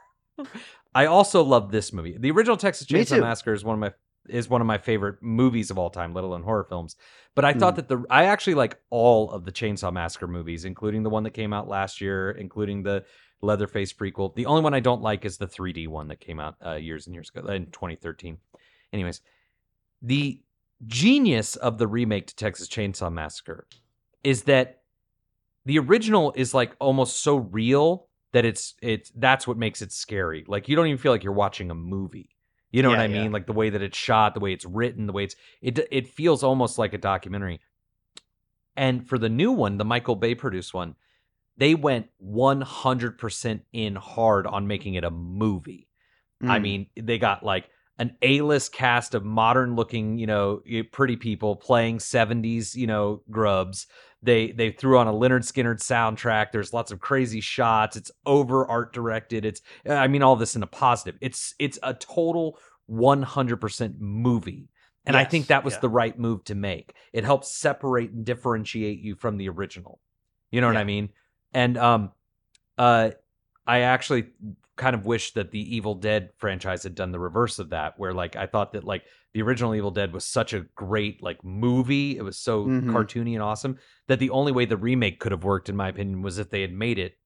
I also love this movie. The original Texas Me Chainsaw too. Massacre is one of my is one of my favorite movies of all time, let alone horror films. But I thought Mm. that the I actually like all of the Chainsaw Massacre movies, including the one that came out last year, including the Leatherface prequel. The only one I don't like is the three D one that came out uh, years and years ago in twenty thirteen. Anyways, the genius of the remake to Texas Chainsaw Massacre is that the original is like almost so real that it's it's that's what makes it scary. Like you don't even feel like you're watching a movie. You know what Yeah, I yeah. mean? Like the way that it's shot, the way it's written, the way it's it it feels almost like a documentary. And for the new one, the Michael Bay produced one, they went one hundred percent in hard on making it a movie. I Mm. mean, they got like an A-list cast of modern-looking, you know, pretty people playing seventies, you know, grubs. They they threw on a Leonard Skinner soundtrack. There's lots of crazy shots. It's over art directed. It's I mean all this in a positive. It's it's a total one hundred percent movie. And I Yes, think that was yeah. the right move to make. It helps separate and differentiate you from the original. You know what Yeah. I mean? And um, uh, I actually kind of wish that the Evil Dead franchise had done the reverse of that, where like I thought that like the original Evil Dead was such a great like movie. It was so Mm-hmm. cartoony and awesome that the only way the remake could have worked, in my opinion, was if they had made it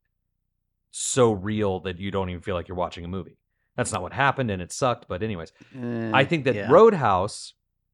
so real that you don't even feel like you're watching a movie. That's not what happened, and it sucked. But anyways, Uh, I think that yeah. Roadhouse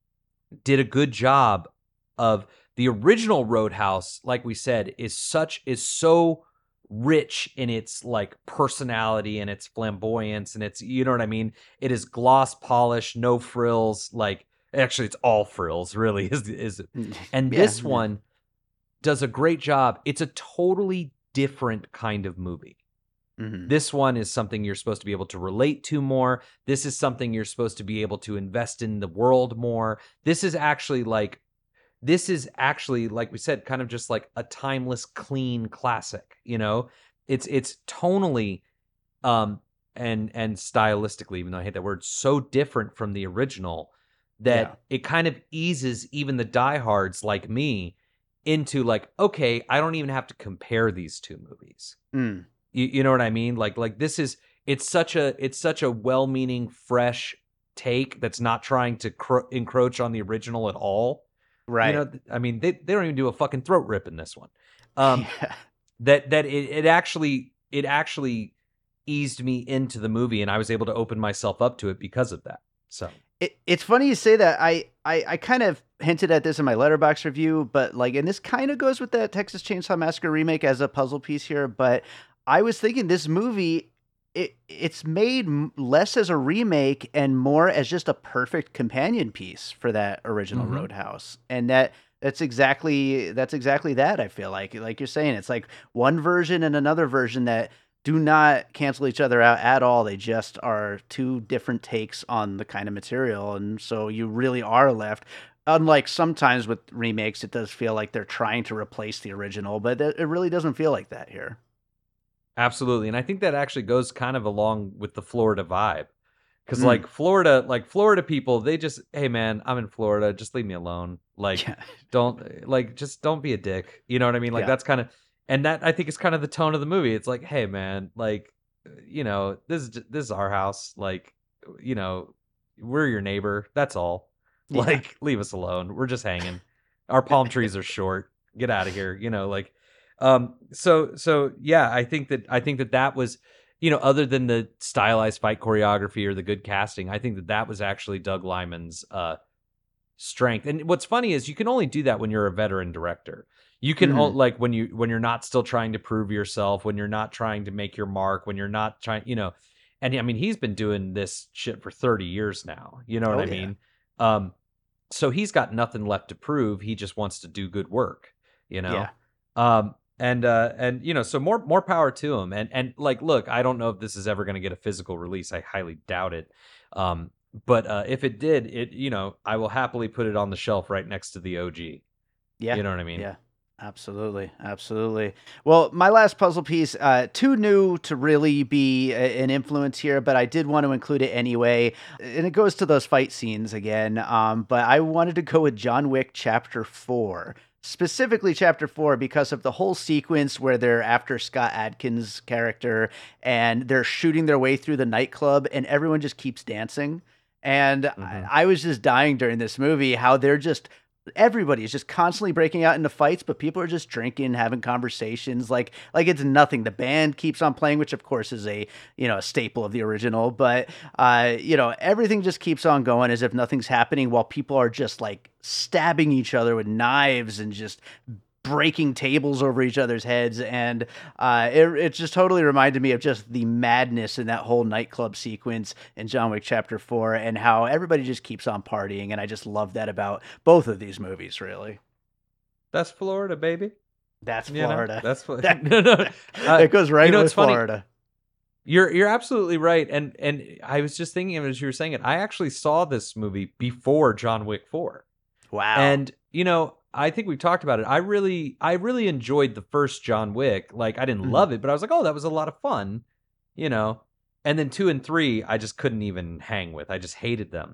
did a good job of the original Roadhouse, like we said, is such is so rich in its like personality and its flamboyance and its, you know what I mean? It is gloss polish, no frills, like actually it's all frills, really, is is and Yeah, this yeah. one does a great job. It's a totally different kind of movie. Mm-hmm. This one is something you're supposed to be able to relate to more. This is something you're supposed to be able to invest in the world more. This is actually like, this is actually, like we said, kind of just like a timeless, clean classic. You know, it's it's tonally um, and and stylistically, even though I hate that word, so different from the original that Yeah. it kind of eases even the diehards like me into like, okay, I don't even have to compare these two movies. Mm. You, you know what I mean? Like like this is it's such a it's such a well-meaning, fresh take that's not trying to cro- encroach on the original at all. Right. You know, I mean, they, they don't even do a fucking throat rip in this one. Um, yeah. that that it, it actually it actually eased me into the movie, and I was able to open myself up to it because of that. So It, it's funny you say that. I, I, I kind of hinted at this in my Letterboxd review, but like, and this kind of goes with that Texas Chainsaw Massacre remake as a puzzle piece here. But I was thinking this movie, it it's made m- less as a remake and more as just a perfect companion piece for that original Mhm. Roadhouse, and that that's exactly that's exactly that. I feel like, like you're saying, it's like one version and another version that do not cancel each other out at all. They just are two different takes on the kind of material. And so you really are left, unlike sometimes with remakes, it does feel like they're trying to replace the original, but it it really doesn't feel like that here. absolutely, and I think that actually goes kind of along with the Florida vibe. Because Mm. like Florida, like Florida people, they just, hey man, I'm in Florida, just leave me alone. Like, Yeah. don't like, just don't be a dick. You know what I mean? Like Yeah. that's kind of, and that I think is kind of the tone of the movie. It's like, hey man, like, you know, this is this is our house. Like, you know, we're your neighbor. That's all. Yeah. Like, leave us alone. We're just hanging. Our palm trees are short. Get out of here. You know, like, um. So so yeah, I think that I think that that was, you know, other than the stylized fight choreography or the good casting, I think that that was actually Doug Liman's uh, strength. And what's funny is you can only do that when you're a veteran director. You can o- Mhm. like when you when you're not still trying to prove yourself, when you're not trying to make your mark, when you're not trying, you know. And I mean, he's been doing this shit for thirty years now. You know what Oh, I yeah. mean? Um, so he's got nothing left to prove. He just wants to do good work. You know. Yeah. Um, and uh, and you know, so more more power to him. And and like, look, I don't know if this is ever going to get a physical release. I highly doubt it. Um, but uh, if it did, it you know, I will happily put it on the shelf right next to the O G. Yeah. You know what I mean? Yeah. Absolutely. Absolutely. Well, my last puzzle piece, uh, too new to really be a- an influence here, but I did want to include it anyway. And it goes to those fight scenes again. Um, but I wanted to go with John Wick Chapter four. Specifically, Chapter four, because of the whole sequence where they're after Scott Adkins' character and they're shooting their way through the nightclub and everyone just keeps dancing. And I, Mhm. I was just dying during this movie how they're just everybody is just constantly breaking out into fights, but people are just drinking, having conversations like like it's nothing. The band keeps on playing, which of course is a you know a staple of the original, but uh, you know everything just keeps on going as if nothing's happening, while people are just like stabbing each other with knives and just breaking tables over each other's heads. And uh, it, it just totally reminded me of just the madness in that whole nightclub sequence in John Wick Chapter four and how everybody just keeps on partying. And I just love that about both of these movies, really. That's Florida, baby. That's You know, Florida. that's what. That, no, no. Uh, it goes right you know, with it's funny. Florida. You're you're absolutely right, and and I was just thinking of it as you were saying it. I actually saw this movie before John Wick four, Wow. and you know, I think we've talked about it. I really I really enjoyed the first John Wick. Like, I didn't Mhm. love it, but I was like, oh, that was a lot of fun, you know. And then two and three, I just couldn't even hang with. I just hated them.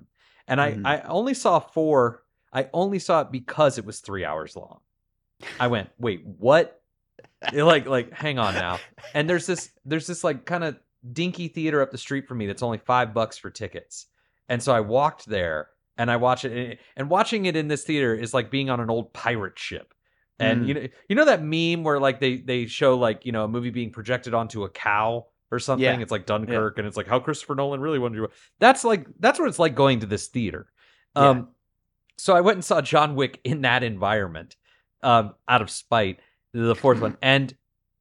And I, Mhm. I only saw four. I only saw it because it was three hours long. I went, wait, what? like, like, hang on now. And there's this, there's this like kind of dinky theater up the street from me that's only five bucks for tickets. And so I walked there and I watched it. And watching it in this theater is like being on an old pirate ship. And Mm. you know, you know that meme where like they they show like, you know, a movie being projected onto a cow or something. Yeah. It's like Dunkirk, yeah. And it's like how Christopher Nolan really wanted to. That's like that's what it's like going to this theater. Yeah. Um, so I went and saw John Wick in that environment, um, out of spite, the fourth one, and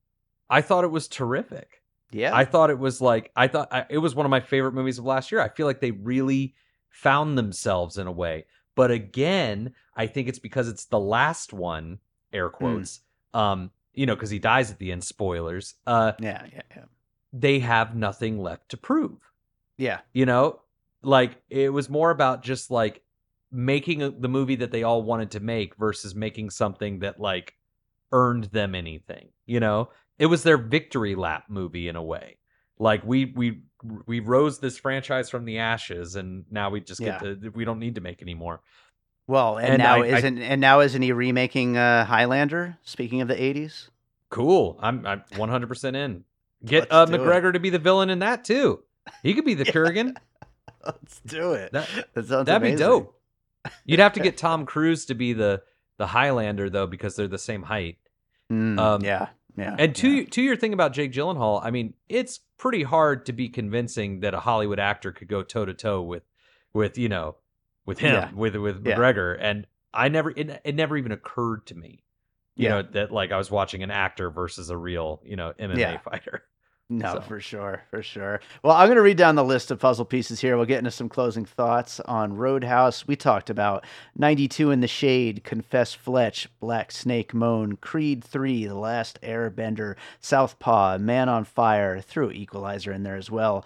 I thought it was terrific. Yeah, I thought it was like I thought I, it was one of my favorite movies of last year. I feel like they really found themselves in a way, but again, I think it's because it's the last one, air quotes. Mm. Um, you know, because he dies at the end. Spoilers. Uh, yeah, yeah, yeah. They have nothing left to prove. Yeah, you know, like it was more about just like making a, the movie that they all wanted to make versus making something that like earned them anything. You know, it was their victory lap movie in a way. Like we we we rose this franchise from the ashes, and now we just get yeah. to we don't need to make any more. Well, and, and now I, isn't I, and now isn't he remaking uh, Highlander? Speaking of the eighties, cool. I'm I'm one hundred percent in. Get uh, McGregor it. to be the villain in that too. He could be the yeah. Kurgan. Let's do it. That, that sounds that'd amazing. be dope. You'd have to get Tom Cruise to be the the Highlander though, because they're the same height. Mm, um, yeah, yeah. And to yeah. to your thing about Jake Gyllenhaal, I mean, it's pretty hard to be convincing that a Hollywood actor could go toe to toe with with you know with him yeah. with with yeah. McGregor. And I never it, it never even occurred to me, you yeah. know, that like I was watching an actor versus a real you know M M A yeah. fighter. No, so. for sure, for sure. Well, I'm going to read down the list of puzzle pieces here. We'll get into some closing thoughts on Roadhouse. We talked about ninety-two in the Shade, Confess Fletch, Black Snake Moan, Creed three, The Last Airbender, Southpaw, Man on Fire, threw Equalizer in there as well,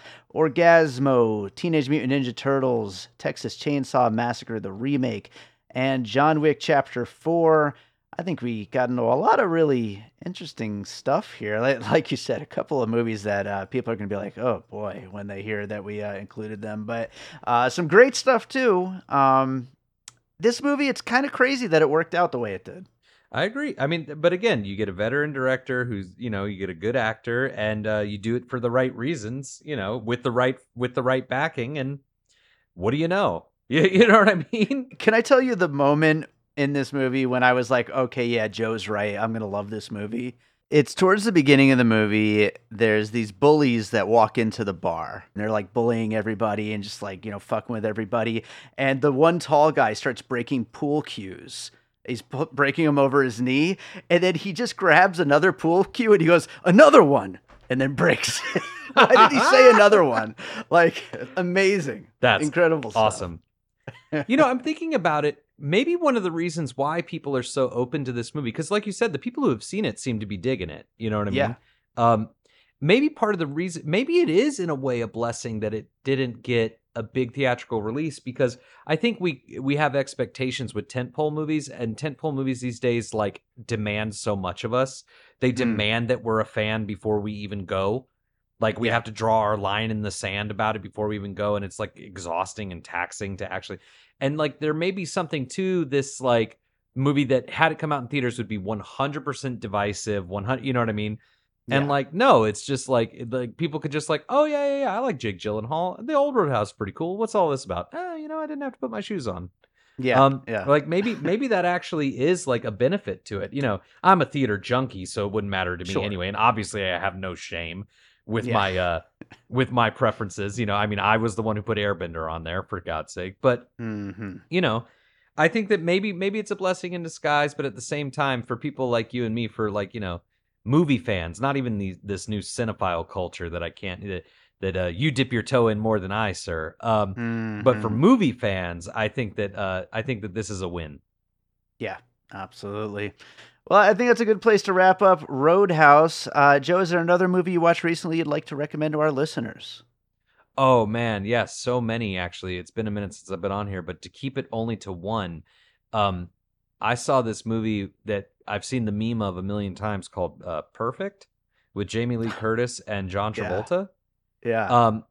Orgasmo, Teenage Mutant Ninja Turtles, Texas Chainsaw Massacre, the remake, and John Wick Chapter four. I think we got into a lot of really interesting stuff here. Like, like you said, a couple of movies that uh, people are going to be like, oh boy, when they hear that we uh, included them. But uh, some great stuff too. Um, this movie, it's kind of crazy that it worked out the way it did. I agree. I mean, but again, you get a veteran director who's, you know, you get a good actor, and uh, you do it for the right reasons, you know, with the right with the right backing. And what do you know? You, you know what I mean? Can I tell you the moment in this movie when I was like, okay, yeah, Joe's right, I'm gonna love this movie? It's towards the beginning of the movie. There's these bullies that walk into the bar, and they're like bullying everybody and just like, you know, fucking with everybody. And the one tall guy starts breaking pool cues. He's p- breaking them over his knee, and then he just grabs another pool cue and he goes, another one, and then breaks. Why did he say another one? Like, amazing. That's incredible stuff. Awesome. You know, I'm thinking about it. Maybe one of the reasons why people are so open to this movie, because like you said, the people who have seen it seem to be digging it. You know what I mean? Yeah. Um, maybe part of the reason, maybe it is in a way a blessing that it didn't get a big theatrical release, because I think we we have expectations with tentpole movies, and tentpole movies these days like demand so much of us. They demand mm. that we're a fan before we even go. Like we yeah. have to draw our line in the sand about it before we even go, and it's like exhausting and taxing to actually. And like there may be something to this like movie that had it come out in theaters would be one hundred percent divisive, one hundred, you know what I mean? Yeah. And like no, it's just like like people could just like, oh yeah, yeah, yeah, I like Jake Gyllenhaal. The old Roadhouse is pretty cool. What's all this about? Oh, you know, I didn't have to put my shoes on. Yeah, um, yeah. Like maybe maybe that actually is like a benefit to it. You know, I'm a theater junkie, so it wouldn't matter to me sure. anyway. And obviously, I have no shame with yeah. my uh with my preferences. You know, I mean, I was the one who put Airbender on there, for God's sake. But mm-hmm. you know, I think that maybe maybe it's a blessing in disguise. But at the same time, for people like you and me, for like, you know, movie fans, not even the, this new cinephile culture that I can't that, that uh, you dip your toe in more than I, sir. Um, mm-hmm. But for movie fans, I think that uh, I think that this is a win. Yeah, absolutely. Well, I think that's a good place to wrap up Roadhouse. Uh, Joe, is there another movie you watched recently you'd like to recommend to our listeners? Oh, man. Yes, so many, actually. It's been a minute since I've been on here, but to keep it only to one, um, I saw this movie that I've seen the meme of a million times called uh, Perfect with Jamie Lee Curtis and John Travolta. Yeah. yeah. Um,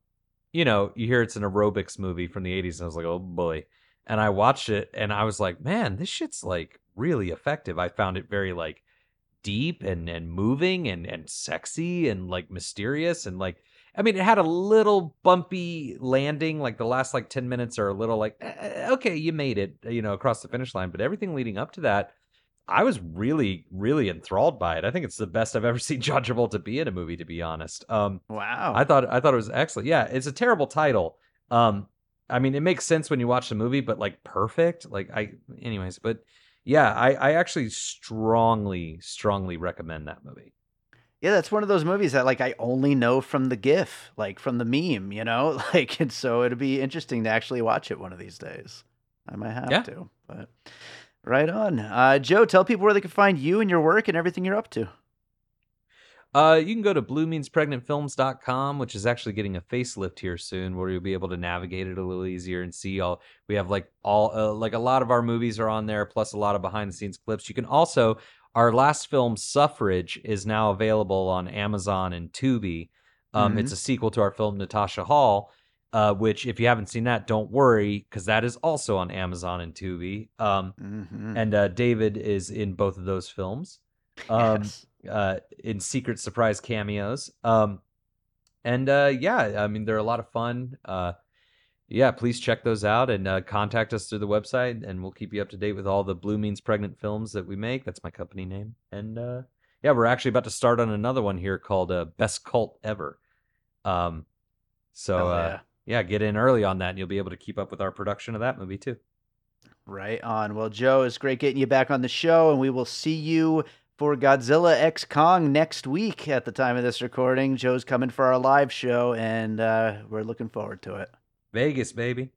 you know, you hear it's an aerobics movie from the eighties, and I was like, oh boy. And I watched it, and I was like, man, this shit's like really effective. I found it very like deep and and moving and and sexy and like mysterious and like, I mean, it had a little bumpy landing. Like the last like ten minutes are a little like, eh, okay, you made it, you know, across the finish line. But everything leading up to that, I was really, really enthralled by it. I think it's the best I've ever seen John Travolta be in a movie, to be honest. Um, Wow. I thought I thought it was excellent. Yeah, it's a terrible title. Um, I mean, it makes sense when you watch the movie, but like perfect. Like I, anyways, but yeah, I, I actually strongly, strongly recommend that movie. Yeah, that's one of those movies that like I only know from the GIF, like from the meme, you know, like, and so it'd be interesting to actually watch it one of these days. I might have Yeah. to, but right on. Uh, Joe, tell people where they can find you and your work and everything you're up to. Uh, you can go to blue means pregnant films dot com, which is actually getting a facelift here soon, where you'll be able to navigate it a little easier and see all. We have like all uh, like a lot of our movies are on there, plus a lot of behind the scenes clips. You can also, our last film, Suffrage, is now available on Amazon and Tubi. Um, Mhm. It's a sequel to our film Natasha Hall, uh, which if you haven't seen that, don't worry, because that is also on Amazon and Tubi. Um, Mhm. and uh, David is in both of those films. Um, Yes. uh, in secret surprise cameos. Um, and uh, yeah, I mean, they're a lot of fun. Uh, yeah, please check those out and uh, contact us through the website, and we'll keep you up to date with all the Blue Means Pregnant films that we make. That's my company name. And uh, yeah, we're actually about to start on another one here called uh, Best Cult Ever. Um, so Hell uh, yeah. yeah, get in early on that, and you'll be able to keep up with our production of that movie too. Right on. Well, Joe, it's great getting you back on the show, and we will see you for Godzilla X Kong next week at the time of this recording. Joe's coming for our live show, and uh, we're looking forward to it. Vegas, baby.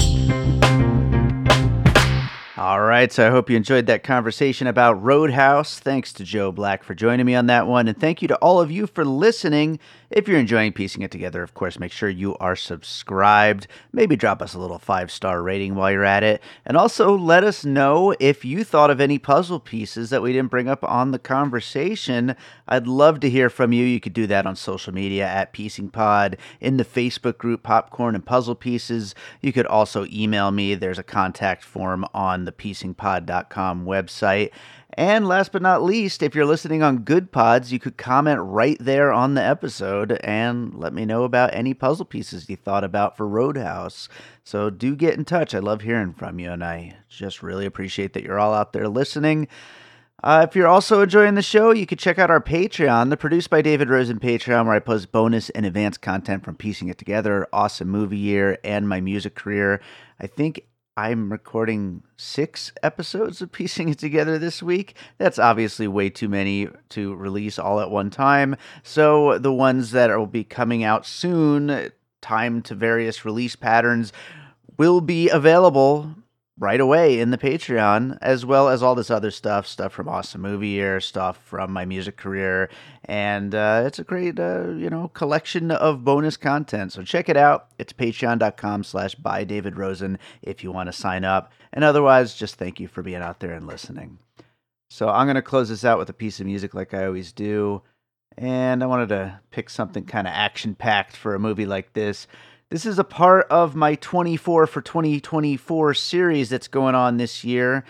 All right, so I hope you enjoyed that conversation about Roadhouse. Thanks to Joe Black for joining me on that one, and thank you to all of you for listening. If you're enjoying piecing it together, of course, make sure you are subscribed. Maybe drop us a little five-star rating while you're at it. And also let us know if you thought of any puzzle pieces that we didn't bring up on the conversation. I'd love to hear from you. You could do that on social media at Piecing Pod, in the Facebook group Popcorn and Puzzle Pieces. You could also email me. There's a contact form on the piecing pod dot com website. And last but not least, if you're listening on Good Pods, you could comment right there on the episode and let me know about any puzzle pieces you thought about for Roadhouse. So do get in touch. I love hearing from you, and I just really appreciate that you're all out there listening. Uh, if you're also enjoying the show, you could check out our Patreon, the Produced by David Rosen Patreon, where I post bonus and advanced content from Piecing It Together, Awesome Movie Year, and my music career. I think I'm recording six episodes of Piecing It Together this week. That's obviously way too many to release all at one time. So the ones that will be coming out soon, timed to various release patterns, will be available right away in the Patreon, as well as all this other stuff, stuff from Awesome Movie Year, stuff from my music career, and uh, it's a great, uh, you know, collection of bonus content. So check it out. It's patreon dot com slash by David Rosen if you want to sign up. And otherwise, just thank you for being out there and listening. So I'm going to close this out with a piece of music like I always do, and I wanted to pick something kind of action-packed for a movie like this. This is a part of my twenty-four for twenty twenty-four series that's going on this year,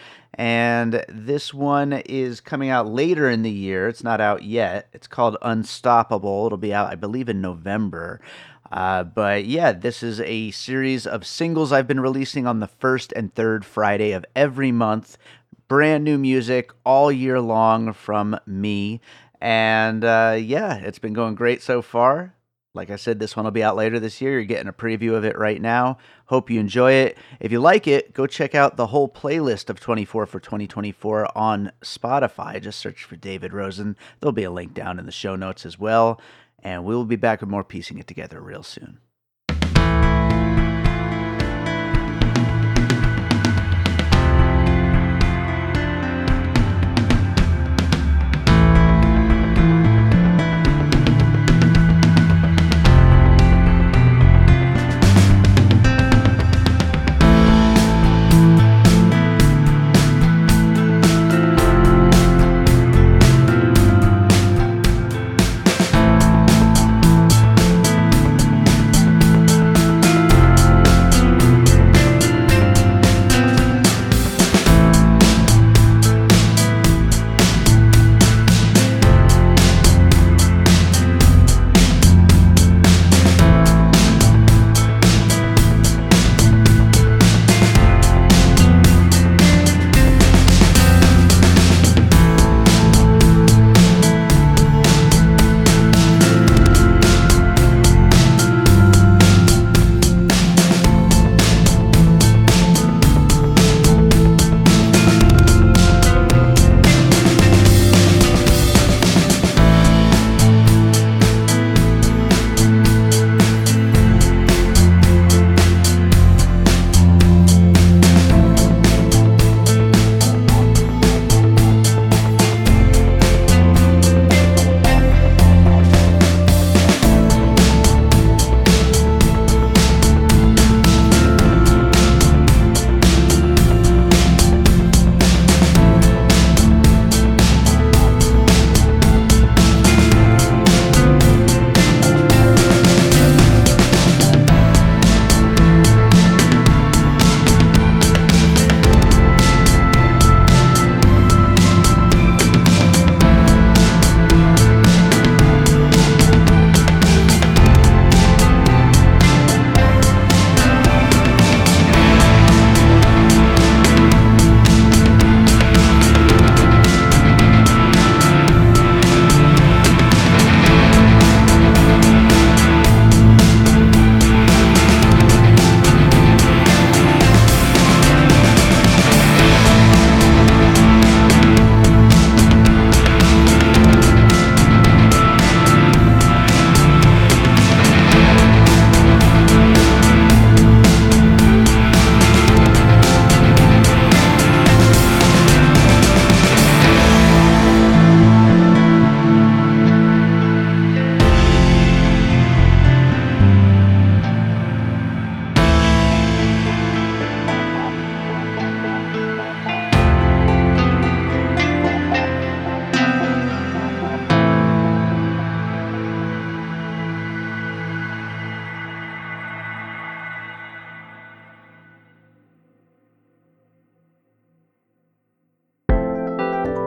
and this one is coming out later in the year. It's not out yet. It's called Unstoppable. It'll be out, I believe, in November. Uh, but yeah, this is a series of singles I've been releasing on the first and third Friday of every month. Brand new music all year long from me. And uh, yeah, it's been going great so far. Like I said, this one will be out later this year. You're getting a preview of it right now. Hope you enjoy it. If you like it, go check out the whole playlist of twenty-four for twenty twenty-four on Spotify. Just search for David Rosen. There'll be a link down in the show notes as well. And we will be back with more Piecing It Together real soon.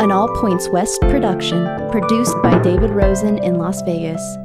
An All Points West production, produced by David Rosen in Las Vegas.